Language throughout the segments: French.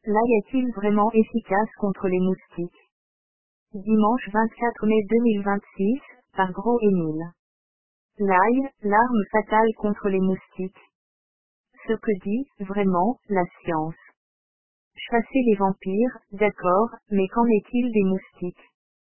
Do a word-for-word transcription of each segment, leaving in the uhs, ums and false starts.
L'ail est-il vraiment efficace contre les moustiques? Dimanche vingt-quatre mai deux mille vingt-six, par Gros Émile. L'ail, l'arme fatale contre les moustiques. Ce que dit, vraiment, la science. Chasser les vampires, d'accord, mais qu'en est-il des moustiques?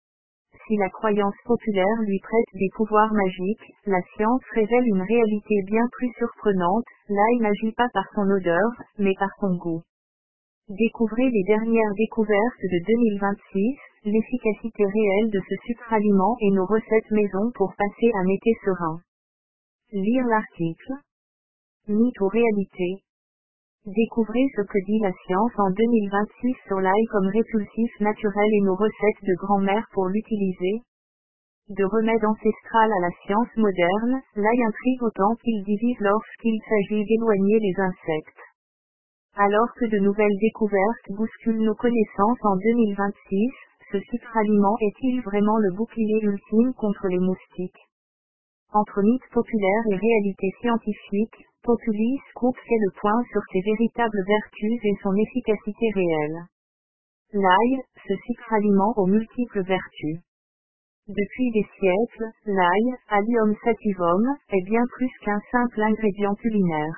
Si la croyance populaire lui prête des pouvoirs magiques, la science révèle une réalité bien plus surprenante, l'ail n'agit pas par son odeur, mais par son goût. Découvrez les dernières découvertes de deux mille vingt-six, l'efficacité réelle de ce sucre-aliment et nos recettes maison pour passer un été serein. Lire l'article. Mythe ou réalité? Découvrez ce que dit la science en deux mille vingt-six sur l'ail comme répulsif naturel et nos recettes de grand-mère pour l'utiliser. De remède ancestral à la science moderne, l'ail intrigue autant qu'il divise lorsqu'il s'agit d'éloigner les insectes. Alors que de nouvelles découvertes bousculent nos connaissances en deux mille vingt-six, ce sucre-aliment est-il vraiment le bouclier ultime contre les moustiques? Entre mythe populaire et réalité scientifique, Populi Scoop fait le point sur ses véritables vertus et son efficacité réelle. L'ail, ce sucre-aliment aux multiples vertus. Depuis des siècles, l'ail, Allium sativum, est bien plus qu'un simple ingrédient culinaire.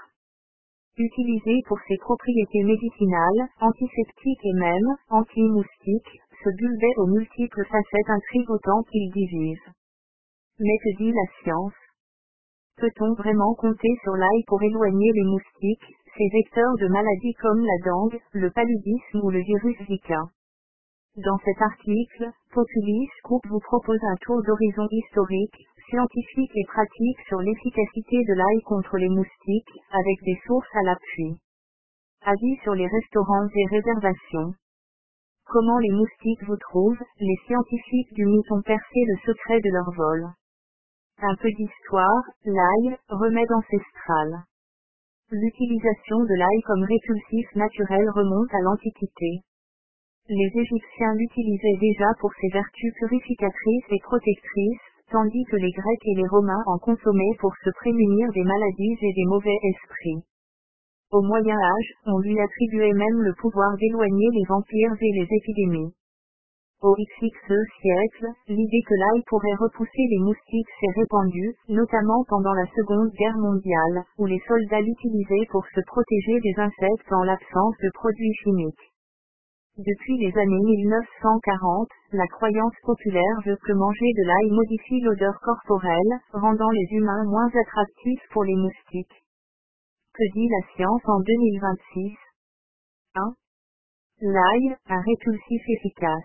Utilisé pour ses propriétés médicinales, antiseptiques et même, anti-moustiques, ce bulbe aux multiples facettes intrigue autant qu'il divise. Mais que dit la science? Peut-on vraiment compter sur l'ail pour éloigner les moustiques, ces vecteurs de maladies comme la dengue, le paludisme ou le virus Zika? Dans cet article, Populi Scoop vous propose un tour d'horizon historique, scientifique et pratique sur l'efficacité de l'ail contre les moustiques, avec des sources à l'appui. Avis sur les restaurants et réservations. Comment les moustiques vous trouvent? Les scientifiques du mythe ont percé le secret de leur vol. Un peu d'histoire, l'ail, remède ancestral. L'utilisation de l'ail comme répulsif naturel remonte à l'Antiquité. Les Égyptiens l'utilisaient déjà pour ses vertus purificatrices et protectrices, tandis que les Grecs et les Romains en consommaient pour se prémunir des maladies et des mauvais esprits. Au Moyen Âge, on lui attribuait même le pouvoir d'éloigner les vampires et les épidémies. Au seizième siècle, l'idée que l'ail pourrait repousser les moustiques s'est répandue, notamment pendant la Seconde Guerre mondiale, où les soldats l'utilisaient pour se protéger des insectes en l'absence de produits chimiques. Depuis les années mille neuf cent quarante, la croyance populaire veut que manger de l'ail modifie l'odeur corporelle, rendant les humains moins attractifs pour les moustiques. Que dit la science en deux mille vingt-six? un. L'ail, un répulsif efficace.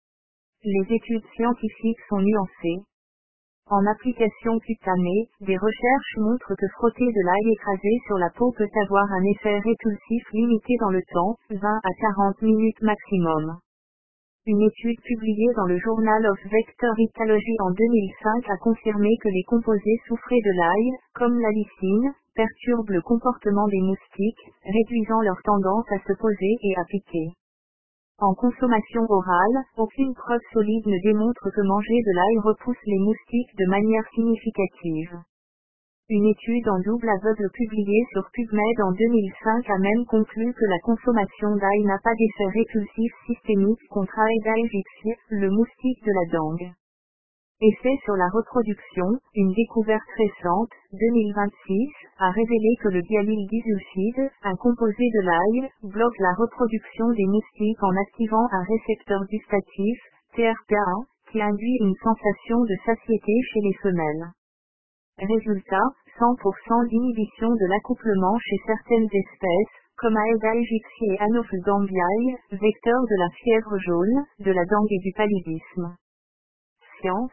Les études scientifiques sont nuancées. En application cutanée, des recherches montrent que frotter de l'ail écrasé sur la peau peut avoir un effet répulsif limité dans le temps, vingt à quarante minutes maximum. Une étude publiée dans le Journal of Vector-Ecology en deux mille cinq a confirmé que les composés soufrés de l'ail, comme la lysine, perturbent le comportement des moustiques, réduisant leur tendance à se poser et à piquer. En consommation orale, aucune preuve solide ne démontre que manger de l'ail repousse les moustiques de manière significative. Une étude en double aveugle publiée sur PubMed en deux mille cinq a même conclu que la consommation d'ail n'a pas d'effet répulsif systémique contre Aedes aegypti, le moustique de la dengue. Effet sur la reproduction, une découverte récente, deux mille vingt-six, a révélé que le dialyldisulfide, un composé de l'ail, bloque la reproduction des moustiques en activant un récepteur gustatif, T R P un, qui induit une sensation de satiété chez les femelles. Résultat, cent pour cent d'inhibition de l'accouplement chez certaines espèces, comme Aedes aegypti et Anopheles gambiae, vecteurs de la fièvre jaune, de la dengue et du paludisme. Science.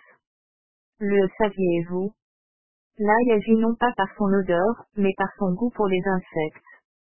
Le saviez-vous? L'ail agit non pas par son odeur, mais par son goût pour les insectes.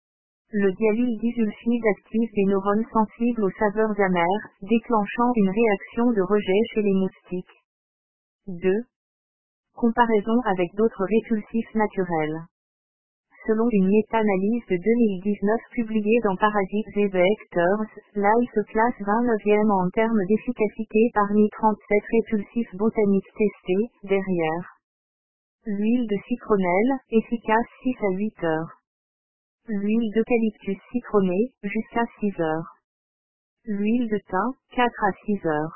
Le dialyldisulfide active des neurones sensibles aux saveurs amères, déclenchant une réaction de rejet chez les moustiques. deux. Comparaison avec d'autres répulsifs naturels. Selon une méta-analyse de deux mille dix-neuf publiée dans Parasites et Vectors, l'ail se classe vingt-neuvième en termes d'efficacité parmi trente-sept répulsifs botaniques testés, derrière l'huile de citronnelle, efficace six à huit heures. L'huile d'eucalyptus citronnée, jusqu'à six heures. L'huile de thym, quatre à six heures.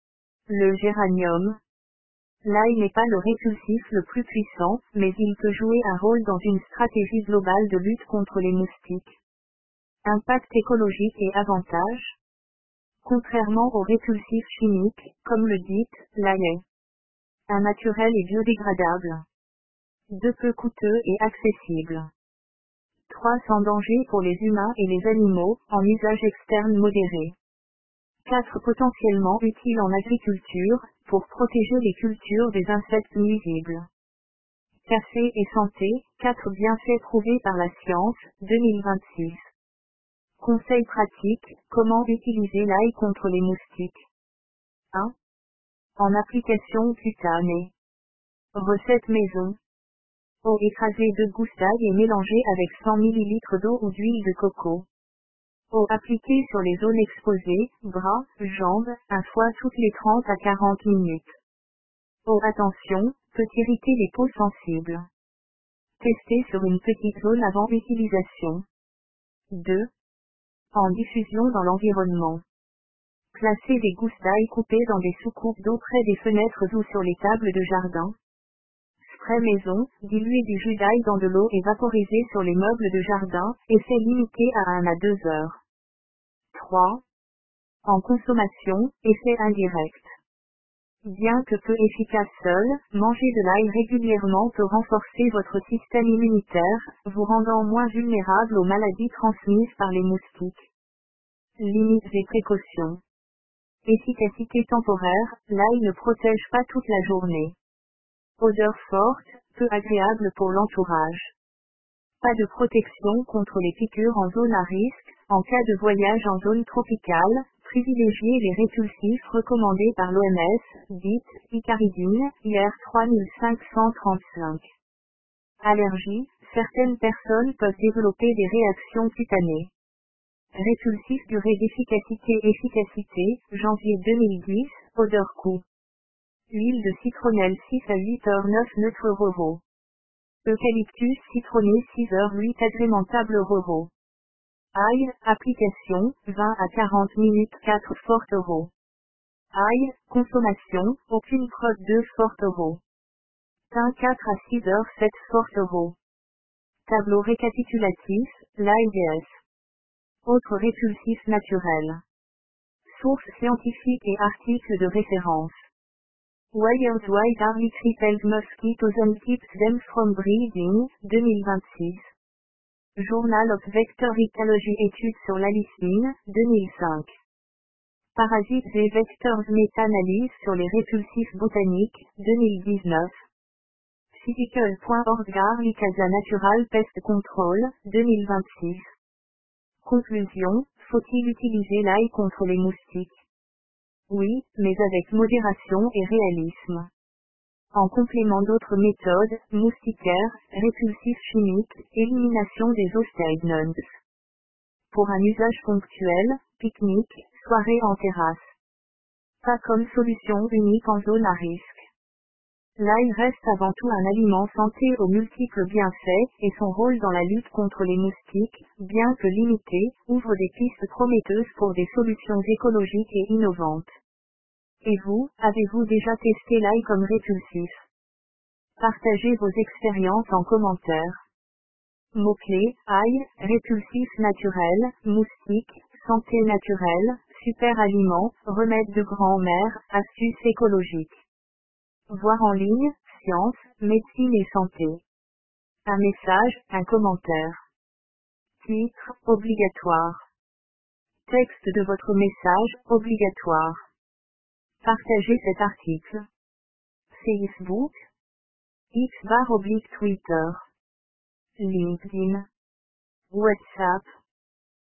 Le géranium. L'ail n'est pas le répulsif le plus puissant, mais il peut jouer un rôle dans une stratégie globale de lutte contre les moustiques. Impact écologique et avantages. Contrairement aux répulsifs chimiques, comme le dit, l'ail est un naturel et biodégradable. deux peu coûteux et accessible. trois sans danger pour les humains et les animaux, en usage externe modéré. quatre potentiellement utile en agriculture, pour protéger les cultures des insectes nuisibles. Café et santé, quatre bienfaits prouvés par la science, deux mille vingt-six. Conseils pratiques, comment utiliser l'ail contre les moustiques. un. En application cutanée. Recette maison. Eau écrasée de gousses d'ail et mélangée avec cent millilitres d'eau ou d'huile de coco. Eau appliquée sur les zones exposées, bras, jambes, un fois toutes les trente à quarante minutes. Eau attention, peut irriter les peaux sensibles. Tester sur une petite zone avant utilisation. deux. En diffusion dans l'environnement. Placer des gousses d'ail coupées dans des soucoupes d'eau près des fenêtres ou sur les tables de jardin. Spray maison, diluer du jus d'ail dans de l'eau et vaporiser sur les meubles de jardin, effet limité à un à deux heures. trois. En consommation, effet indirect. Bien que peu efficace seul, manger de l'ail régulièrement peut renforcer votre système immunitaire, vous rendant moins vulnérable aux maladies transmises par les moustiques. Limites et précautions. Efficacité temporaire, l'ail ne protège pas toute la journée. Odeur forte, peu agréable pour l'entourage. Pas de protection contre les piqûres en zone à risque, en cas de voyage en zone tropicale, privilégiez les répulsifs recommandés par l'O M S, dites, icaridine, I R trois cinq cent trente-cinq. Allergie, certaines personnes peuvent développer des réactions cutanées. Répulsif durée d'efficacité efficacité, janvier deux mille dix, odeur coût. Huile de citronnelle six à huit heures neuf neutre roro. Eucalyptus citronné six heures huit agrémentable roro. Ail, application, vingt à quarante minutes quatre forte euro. Ail, consommation, aucune preuve deux forte euro. Thym quatre à six heures sept forte euro. Tableau récapitulatif, l'ail D S. Autres répulsifs naturels. Sources scientifiques et articles de référence. Wire's White Army Repelled Mosquitoes and Keeps Them From Breeding, deux mille vingt-six. Journal of Vector Ecology Études sur la lysine, deux mille cinq. Parasites et Vectors Méta-analyse sur les répulsifs botaniques, deux mille dix-neuf. Physical point org Garlic Casa Natural Pest Control, deux mille vingt-six. Conclusion, faut-il utiliser l'ail contre les moustiques? Oui, mais avec modération et réalisme. En complément d'autres méthodes, moustiquaires, répulsifs chimiques, élimination des osteidnons. Pour un usage ponctuel, pique-nique, soirée en terrasse. Pas comme solution unique en zone à risque. L'ail reste avant tout un aliment santé aux multiples bienfaits, et son rôle dans la lutte contre les moustiques, bien que limité, ouvre des pistes prometteuses pour des solutions écologiques et innovantes. Et vous, avez-vous déjà testé l'ail comme répulsif? Partagez vos expériences en commentaire. Mots-clés, ail, répulsif naturel, moustique, santé naturelle, super aliment, remède de grand-mère, astuces écologiques. Voir en ligne, science, médecine et santé. Un message, un commentaire. Titre, obligatoire. Texte de votre message, obligatoire. Partagez cet article. Facebook. X barre oblique Twitter. LinkedIn. WhatsApp.